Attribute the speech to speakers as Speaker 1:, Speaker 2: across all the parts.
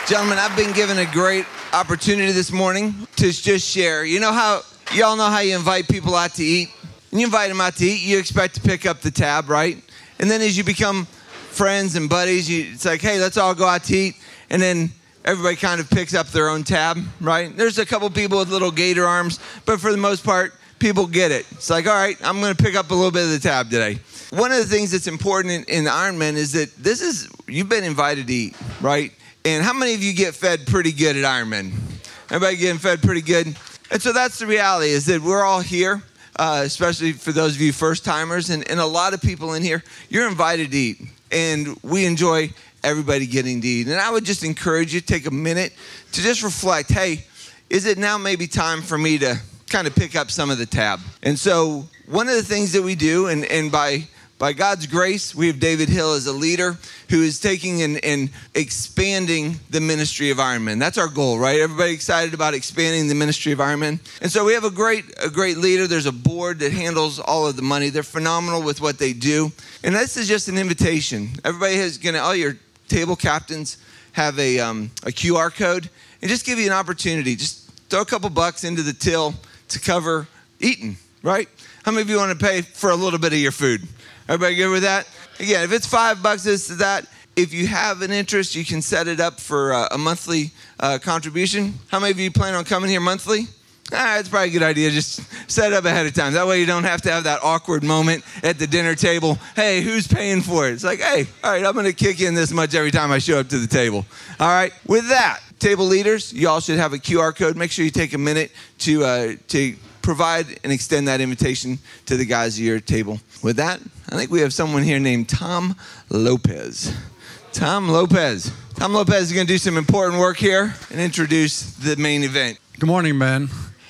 Speaker 1: Gentlemen, I've been given a great opportunity this morning to just share. You all know how you invite people out to eat? When you invite them out to eat, you expect to pick up the tab, right? And then as you become friends and buddies, it's like, hey, let's all go out to eat. And then everybody kind of picks up their own tab, right? There's a couple people with little gator arms, but for the most part, people get it. It's like, all right, I'm going to pick up a little bit of the tab today. One of the things that's important in Ironman is that you've been invited to eat, right? And how many of you get fed pretty good at Ironman? Everybody getting fed pretty good? And so that's the reality, is that we're all here, especially for those of you first-timers, and a lot of people in here, you're invited to eat. And we enjoy everybody getting to eat. And I would just encourage you to take a minute to just reflect, hey, is it now maybe time for me to kind of pick up some of the tab? And so one of the things that we do, and by God's grace, we have David Hill as a leader who is taking and expanding the ministry of Ironman. That's our goal, right? Everybody excited about expanding the ministry of Ironman? And so we have a great leader. There's a board that handles all of the money. They're phenomenal with what they do. And this is just an invitation. Everybody all your table captains have a QR code, and just give you an opportunity. Just throw a couple bucks into the till to cover eating, right? How many of you want to pay for a little bit of your food? Everybody good with that? Again, if it's $5, this to that. If you have an interest, you can set it up for a monthly contribution. How many of you plan on coming here monthly? It's probably a good idea. Just set it up ahead of time. That way you don't have to have that awkward moment at the dinner table. Hey, who's paying for it? It's like, hey, all right, I'm going to kick in this much every time I show up to the table. All right, with that, table leaders, you all should have a QR code. Make sure you take a minute to provide and extend that invitation to the guys at your table. With that, I think we have someone here named Tom Lopez. Tom Lopez. Tom Lopez is going to do some important work here and introduce the main event.
Speaker 2: Good morning, men.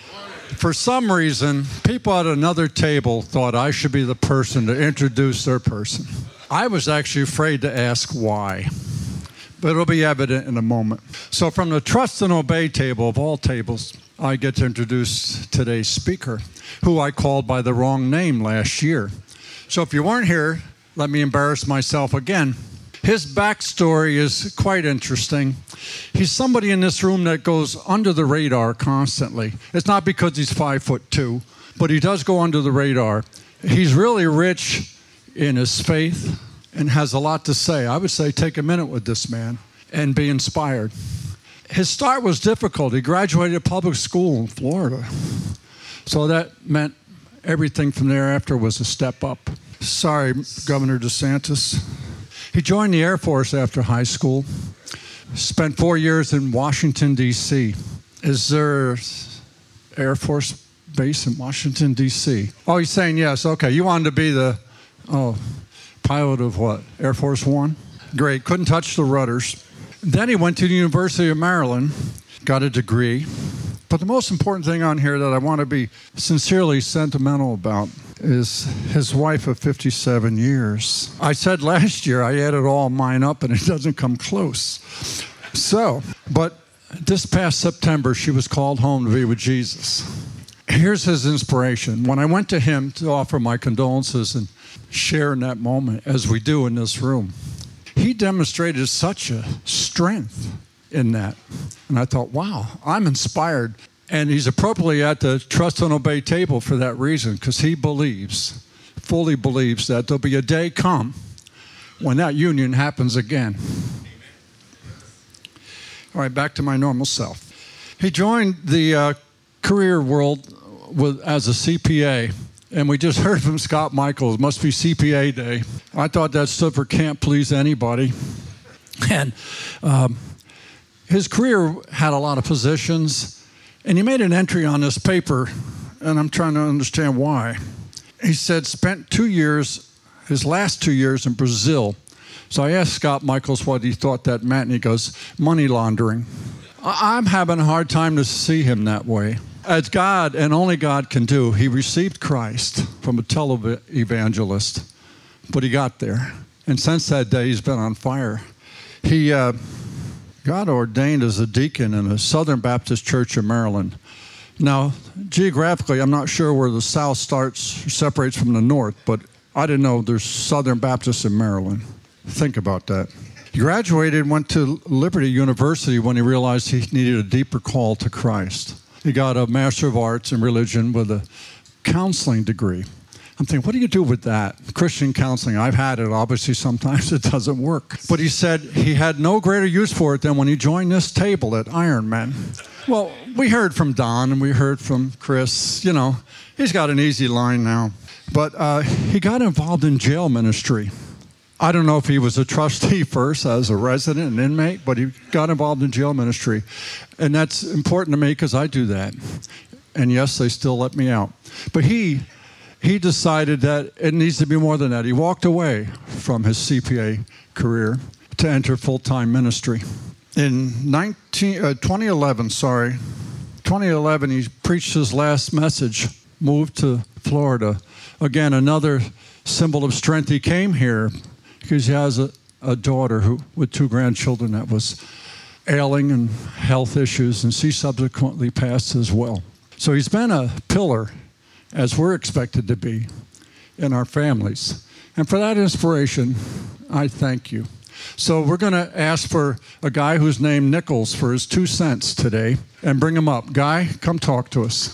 Speaker 2: For some reason, people at another table thought I should be the person to introduce their person. I was actually afraid to ask why, but it'll be evident in a moment. So from the Trust and Obey table of all tables, I get to introduce today's speaker, who I called by the wrong name last year. So if you weren't here, let me embarrass myself again. His backstory is quite interesting. He's somebody in this room that goes under the radar constantly. It's not because he's 5'2", but he does go under the radar. He's really rich in his faith and has a lot to say. I would say take a minute with this man and be inspired. His start was difficult. He graduated public school in Florida. So that meant everything from thereafter was a step up. Sorry, Governor DeSantis. He joined the Air Force after high school, spent 4 years in Washington, D.C. Is there Air Force base in Washington, D.C.? Oh, he's saying yes. Okay, you wanted to be the pilot of what? Air Force One? Great, couldn't touch the rudders. Then he went to the University of Maryland, got a degree. But the most important thing on here that I want to be sincerely sentimental about is his wife of 57 years. I said last year I added all mine up and it doesn't come close. But this past September, she was called home to be with Jesus. Here's his inspiration. When I went to him to offer my condolences and share in that moment, as we do in this room, he demonstrated such a strength in that. And I thought, wow, I'm inspired. And he's appropriately at the Trust and Obey table for that reason, because he fully believes that there'll be a day come when that union happens again. All right, back to my normal self. He joined the career world as a CPA, and we just heard from Scott Michaels, must be CPA day. I thought that stood for can't please anybody. And his career had a lot of positions. And he made an entry on this paper, and I'm trying to understand why. He said spent his last 2 years in Brazil. So I asked Scott Michaels what he thought that meant, and he goes, money laundering. I'm having a hard time to see him that way. As God, and only God can do, he received Christ from a televangelist, but he got there. And since that day, he's been on fire. He got ordained as a deacon in a Southern Baptist church in Maryland. Now, geographically, I'm not sure where the South separates from the North, but I didn't know there's Southern Baptists in Maryland. Think about that. He graduated and went to Liberty University when he realized he needed a deeper call to Christ. He got a Master of Arts in Religion with a counseling degree. I'm thinking, what do you do with that? Christian counseling, I've had it. Obviously, sometimes it doesn't work. But he said he had no greater use for it than when he joined this table at Ironman. Well, we heard from Don and we heard from Chris. You know, he's got an easy line now. But he got involved in jail ministry. I don't know if he was a trustee first as a resident, an inmate, but he got involved in jail ministry. And that's important to me because I do that. And yes, they still let me out. But he decided that it needs to be more than that. He walked away from his CPA career to enter full-time ministry. In 2011, he preached his last message, moved to Florida. Again, another symbol of strength. He came here because he has a daughter with 2 grandchildren that was ailing and health issues, and she subsequently passed as well. So he's been a pillar, as we're expected to be, in our families. And for that inspiration, I thank you. So we're going to ask for a guy who's named Nichols for his 2 cents today, and bring him up. Guy, come talk to us.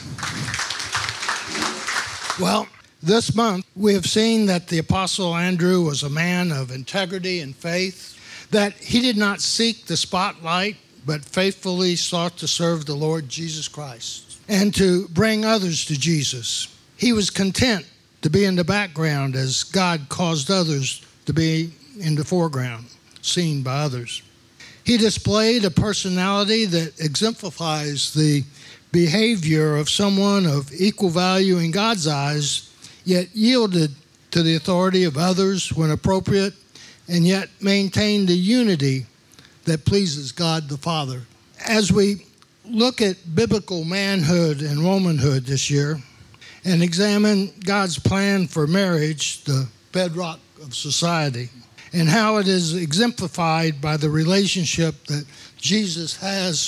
Speaker 3: Well, this month, we have seen that the Apostle Andrew was a man of integrity and faith, that he did not seek the spotlight, but faithfully sought to serve the Lord Jesus Christ and to bring others to Jesus. He was content to be in the background as God caused others to be in the foreground, seen by others. He displayed a personality that exemplifies the behavior of someone of equal value in God's eyes, yet yielded to the authority of others when appropriate, and yet maintained the unity that pleases God the Father. As we look at biblical manhood and womanhood this year and examine God's plan for marriage, the bedrock of society, and how it is exemplified by the relationship that Jesus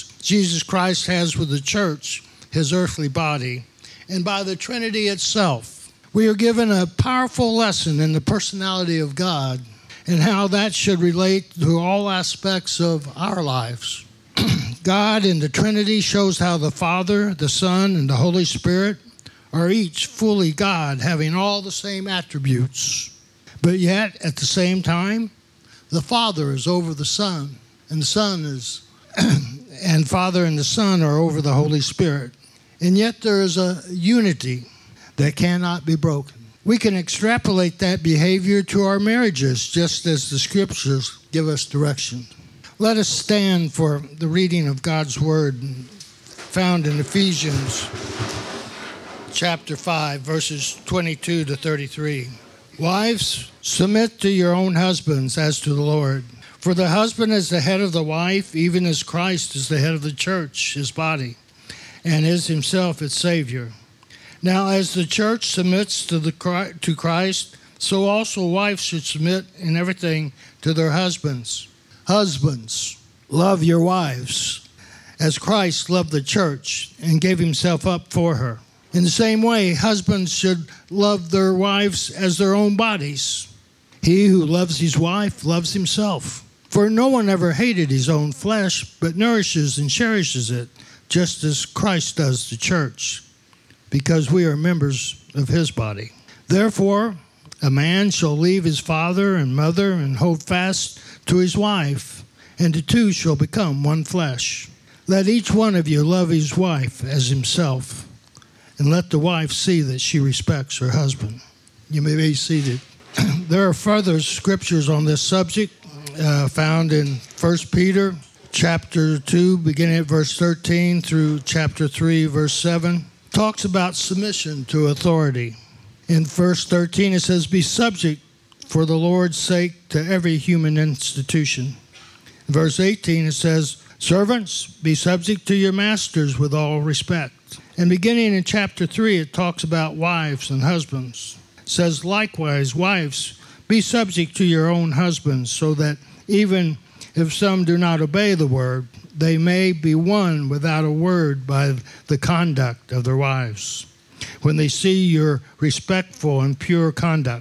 Speaker 3: Christ has with the church, his earthly body, and by the Trinity itself, we are given a powerful lesson in the personality of God and how that should relate to all aspects of our lives. God in the Trinity shows how the Father, the Son, and the Holy Spirit are each fully God, having all the same attributes. But yet, at the same time, the Father is over the Son, and the Son is, and Father and the Son are over the Holy Spirit. And yet there is a unity that cannot be broken. We can extrapolate that behavior to our marriages, just as the Scriptures give us direction. Let us stand for the reading of God's Word found in Ephesians chapter 5, verses 22 to 33. Wives, submit to your own husbands as to the Lord. For the husband is the head of the wife, even as Christ is the head of the church, his body, and is himself its Savior. Now, as the church submits to Christ, so also wives should submit in everything to their husbands. Husbands, love your wives, as Christ loved the church and gave himself up for her. In the same way, husbands should love their wives as their own bodies. He who loves his wife loves himself. For no one ever hated his own flesh, but nourishes and cherishes it, just as Christ does the church, because we are members of his body. Therefore, a man shall leave his father and mother and hold fast to his wife, and the two shall become one flesh. Let each one of you love his wife as himself, and let the wife see that she respects her husband. You may be seated. There are further scriptures on this subject found in 1 Peter chapter 2, beginning at verse 13 through chapter 3, verse 7. Talks about submission to authority. In verse 13 it says, be subject for the Lord's sake to every human institution. In verse 18 it says, servants, be subject to your masters with all respect. And beginning in chapter 3 it talks about wives and husbands. It says, likewise, wives, be subject to your own husbands, so that even if some do not obey the word, they may be won without a word by the conduct of their wives, when they see your respectful and pure conduct.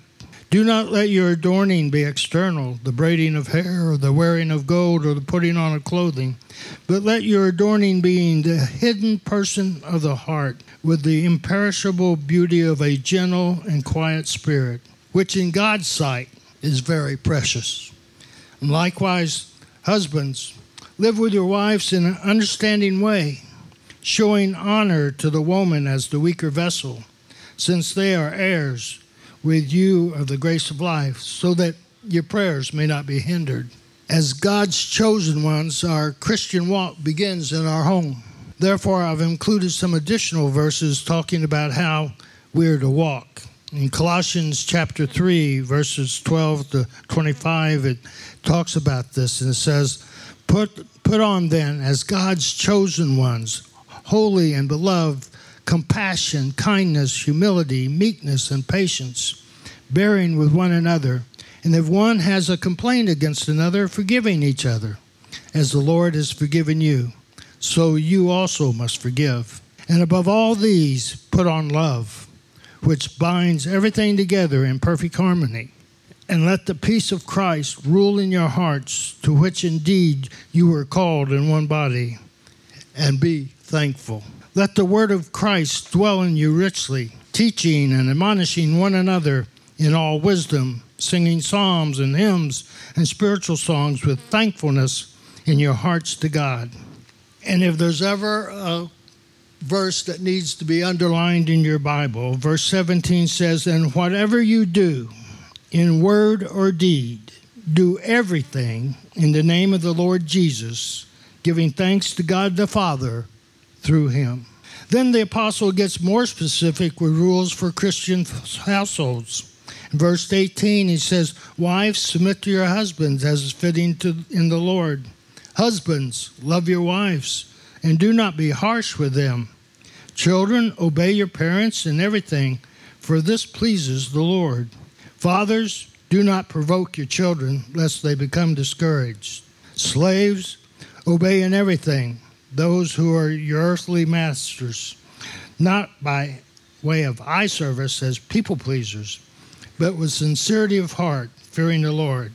Speaker 3: Do not let your adorning be external, the braiding of hair or the wearing of gold or the putting on of clothing, but let your adorning be in the hidden person of the heart, with the imperishable beauty of a gentle and quiet spirit, which in God's sight is very precious. And likewise, husbands, live with your wives in an understanding way, showing honor to the woman as the weaker vessel, since they are heirs with you of the grace of life, so that your prayers may not be hindered. As God's chosen ones, our Christian walk begins in our home. Therefore, I've included some additional verses talking about how we're to walk. In Colossians chapter 3, verses 12 to 25, it talks about this, and it says, Put on then, as God's chosen ones, holy and beloved, compassion, kindness, humility, meekness, and patience, bearing with one another. And if one has a complaint against another, forgiving each other, as the Lord has forgiven you, so you also must forgive. And above all these, put on love, which binds everything together in perfect harmony. And let the peace of Christ rule in your hearts, to which indeed you were called in one body, and be thankful. Let the word of Christ dwell in you richly, teaching and admonishing one another in all wisdom, singing psalms and hymns and spiritual songs with thankfulness in your hearts to God. And if there's ever a verse that needs to be underlined in your Bible, verse 17 says, And whatever you do, in word or deed, do everything in the name of the Lord Jesus, giving thanks to God the Father through him. Then the apostle gets more specific with rules for Christian households. In verse 18, he says, Wives, submit to your husbands as is fitting in the Lord. Husbands, love your wives, and do not be harsh with them. Children, obey your parents in everything, for this pleases the Lord. Fathers, do not provoke your children, lest they become discouraged. Slaves, obey in everything those who are your earthly masters, not by way of eye service as people pleasers, but with sincerity of heart, fearing the Lord.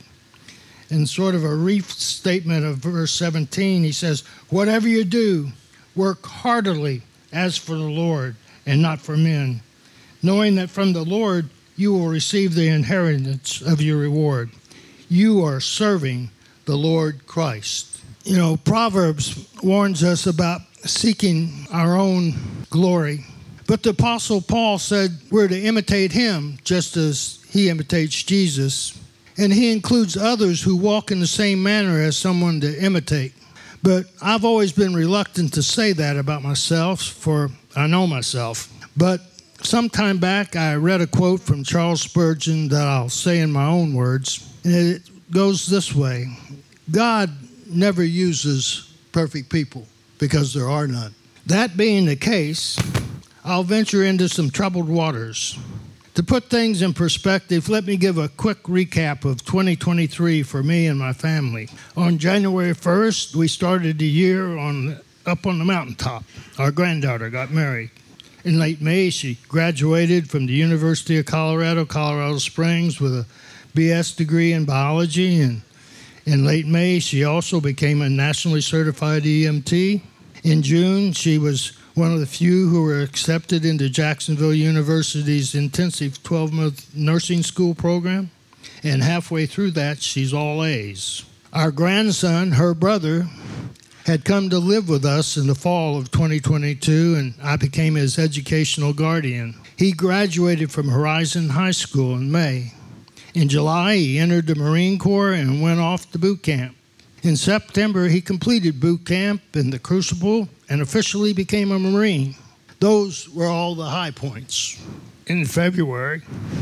Speaker 3: In sort of a restatement of verse 17, he says, Whatever you do, work heartily as for the Lord and not for men, knowing that from the Lord you will receive the inheritance of your reward. You are serving the Lord Christ. You know, Proverbs warns us about seeking our own glory. But the Apostle Paul said we're to imitate him just as he imitates Jesus. And he includes others who walk in the same manner as someone to imitate. But I've always been reluctant to say that about myself, for I know myself. But some time back, I read a quote from Charles Spurgeon that I'll say in my own words. And it goes this way. God never uses perfect people because there are none. That being the case, I'll venture into some troubled waters. To put things in perspective, let me give a quick recap of 2023 for me and my family. On January 1st, we started the year up on the mountaintop. Our granddaughter got married. In late May, she graduated from the University of Colorado, Colorado Springs, with a BS degree in biology. And in late May, she also became a nationally certified EMT. In June, she was one of the few who were accepted into Jacksonville University's intensive 12-month nursing school program. And halfway through that, she's all A's. Our grandson, her brother, had come to live with us in the fall of 2022, and I became his educational guardian. He graduated from Horizon High School in May. In July, he entered the Marine Corps and went off to boot camp. In September, he completed boot camp in the Crucible and officially became a Marine. Those were all the high points. In February,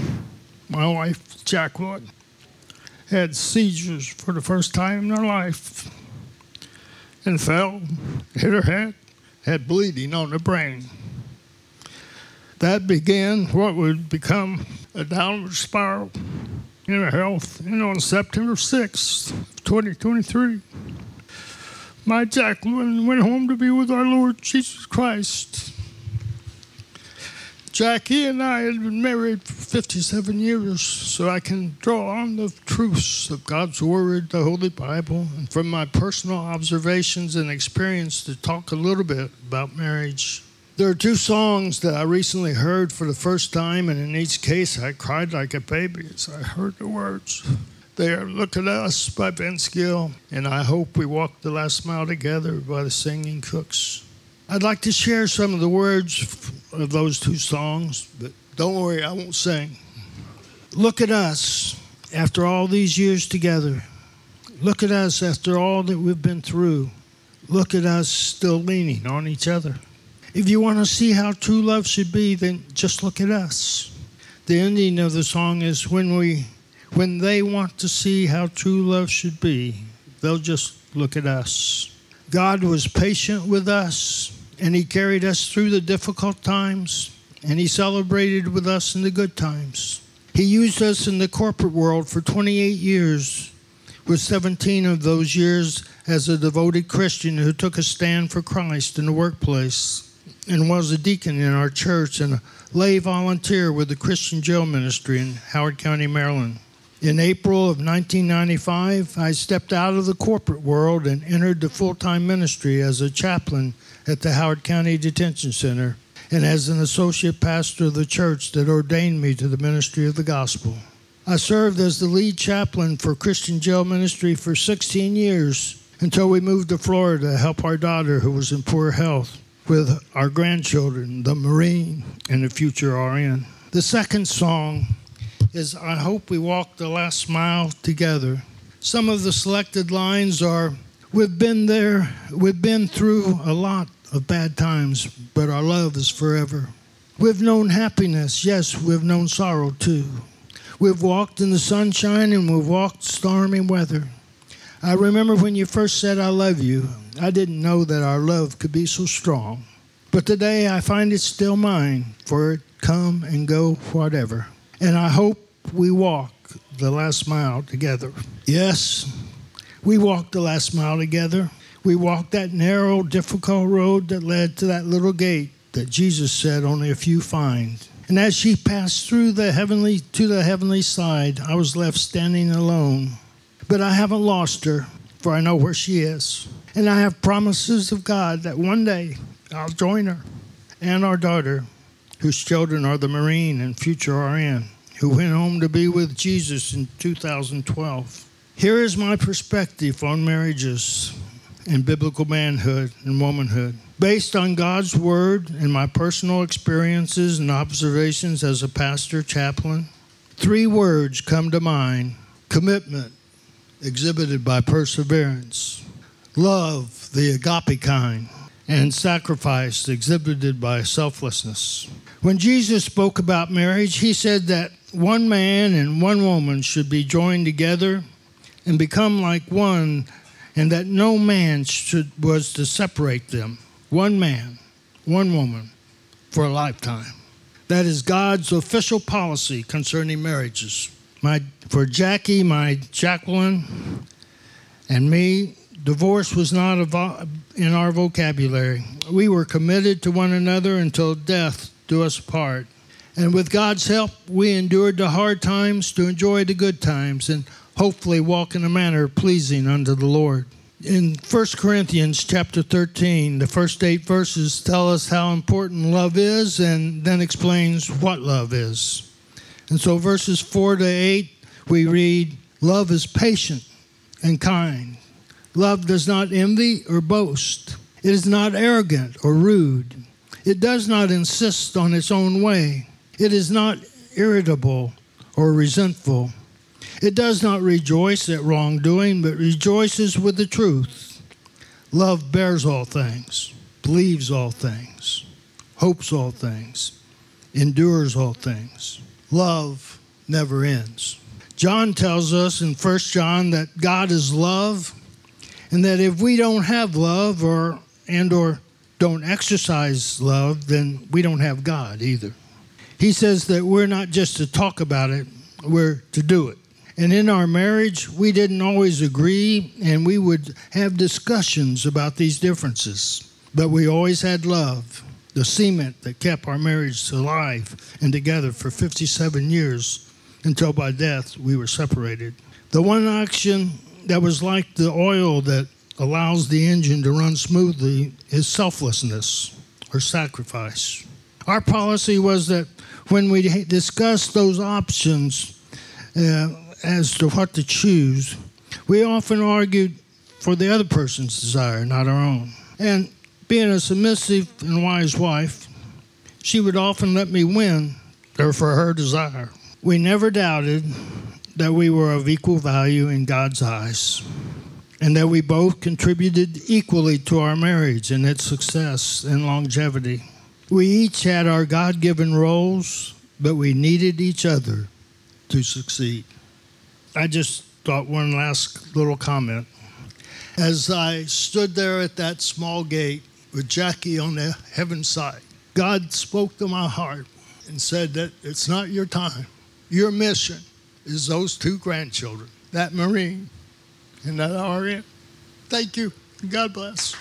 Speaker 3: my wife, Jacqueline, had seizures for the first time in her life and fell, hit her head, had bleeding on the brain. That began what would become a downward spiral in her health. And on September 6th, 2023, my Jacqueline went home to be with our Lord Jesus Christ. Jackie and I had been married for 57 years, so I can draw on the truths of God's Word, the Holy Bible, and from my personal observations and experience to talk a little bit about marriage. There are two songs that I recently heard for the first time, and in each case I cried like a baby as I heard the words. They are Look at Us by Vince Gill, and I Hope We Walk the Last Mile Together by the Singing Cooks. I'd like to share some of the words of those two songs, but don't worry, I won't sing. Look at us after all these years together. Look at us after all that we've been through. Look at us still leaning on each other. If you want to see how true love should be, then just look at us. The ending of the song is when they want to see how true love should be, they'll just look at us. God was patient with us, and He carried us through the difficult times, and He celebrated with us in the good times. He used us in the corporate world for 28 years, with 17 of those years as a devoted Christian who took a stand for Christ in the workplace and was a deacon in our church and a lay volunteer with the Christian Jail Ministry in Howard County, Maryland. In April of 1995, I stepped out of the corporate world and entered the full-time ministry as a chaplain at the Howard County Detention Center and as an associate pastor of the church that ordained me to the ministry of the gospel. I served as the lead chaplain for Christian Jail Ministry for 16 years until we moved to Florida to help our daughter, who was in poor health, with our grandchildren, the Marine and the future RN. The second song is I Hope We Walk the Last Mile Together. Some of the selected lines are, we've been through a lot of bad times, but our love is forever. We've known happiness, yes, we've known sorrow too. We've walked in the sunshine and we've walked stormy weather. I remember when you first said I love you, I didn't know that our love could be so strong. But today I find it still mine, for it come and go whatever. And I hope we walk the last mile together. Yes, we walked the last mile together. We walked that narrow, difficult road that led to that little gate that Jesus said only a few find. And as she passed through to the heavenly side, I was left standing alone. But I haven't lost her, for I know where she is. And I have promises of God that one day I'll join her and our daughter, whose children are the Marine and future RN, who went home to be with Jesus in 2012. Here is my perspective on marriages and biblical manhood and womanhood. Based on God's Word and my personal experiences and observations as a pastor chaplain, 3 words come to mind: commitment, exhibited by perseverance; love, the agape kind; and sacrifice, exhibited by selflessness. When Jesus spoke about marriage, He said that one man and one woman should be joined together and become like one, and that no man was to separate them. One man, one woman, for a lifetime. That is God's official policy concerning marriages. For Jackie, my Jacqueline, and me, divorce was not in our vocabulary. We were committed to one another until death do us apart. And with God's help, we endured the hard times to enjoy the good times and hopefully walk in a manner pleasing unto the Lord. In 1 Corinthians chapter 13, the first 8 verses tell us how important love is and then explains what love is. And so verses 4 to 8, we read, love is patient and kind. Love does not envy or boast. It is not arrogant or rude. It does not insist on its own way. It is not irritable or resentful. It does not rejoice at wrongdoing, but rejoices with the truth. Love bears all things, believes all things, hopes all things, endures all things. Love never ends. John tells us in 1 John that God is love, and that if we don't have love or don't exercise love, then we don't have God either. He says that we're not just to talk about it, we're to do it. And in our marriage, we didn't always agree, and we would have discussions about these differences. But we always had love. the cement that kept our marriage alive and together for 57 years until by death we were separated. The one action that was like the oil that allows the engine to run smoothly is selflessness or sacrifice. Our policy was that when we discussed those options as to what to choose, we often argued for the other person's desire, not our own. And being a submissive and wise wife, she would often let me win for her desire. We never doubted that we were of equal value in God's eyes, and that we both contributed equally to our marriage and its success and longevity. We each had our God-given roles, but we needed each other to succeed. I just thought one last little comment. As I stood there at that small gate with Jackie on the heaven side, God spoke to my heart and said that it's not your time. Your mission is those two grandchildren, that Marine and that RN. Thank you. God bless.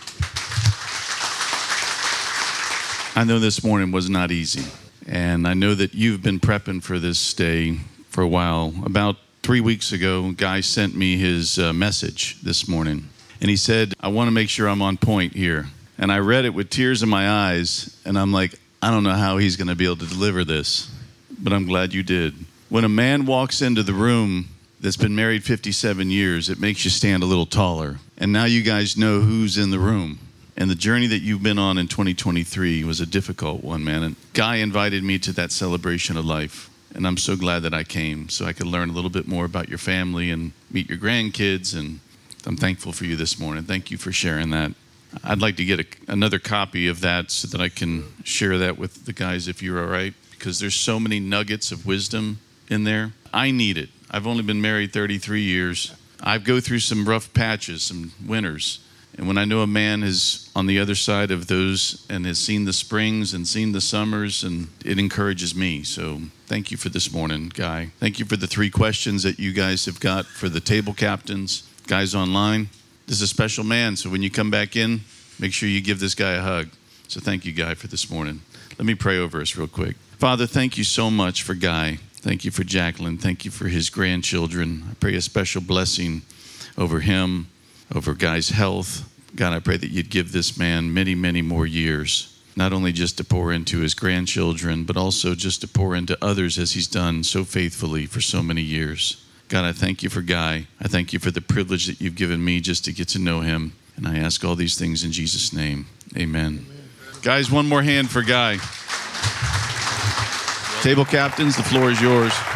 Speaker 4: I know this morning was not easy, and I know that you've been prepping for this day for a while. About 3 weeks ago, Guy sent me his message this morning, and he said, I want to make sure I'm on point here. And I read it with tears in my eyes, and I'm like, I don't know how he's going to be able to deliver this, but I'm glad you did. When a man walks into the room that's been married 57 years, it makes you stand a little taller. And now you guys know who's in the room. And the journey that you've been on in 2023 was a difficult one, man. And Guy invited me to that celebration of life. And I'm so glad that I came so I could learn a little bit more about your family and meet your grandkids. And I'm thankful for you this morning. Thank you for sharing that. I'd like to get another copy of that so that I can share that with the guys if you're all right, because there's so many nuggets of wisdom in there. I need it. I've only been married 33 years. I go through some rough patches, some winters. And when I know a man is on the other side of those and has seen the springs and seen the summers, and it encourages me. So thank you for this morning, Guy. Thank you for the 3 questions that you guys have got for the table captains, guys online. This is a special man, so when you come back in, make sure you give this guy a hug. So thank you, Guy, for this morning. Let me pray over us real quick. Father, thank you so much for Guy. Thank you for Jacqueline. Thank you for his grandchildren. I pray a special blessing over him, over Guy's health. God, I pray that you'd give this man many, many more years, not only just to pour into his grandchildren, but also just to pour into others as he's done so faithfully for so many years. God, I thank you for Guy. I thank you for the privilege that you've given me just to get to know him. And I ask all these things in Jesus' name. Amen. Guys, one more hand for Guy. Table captains, the floor is yours.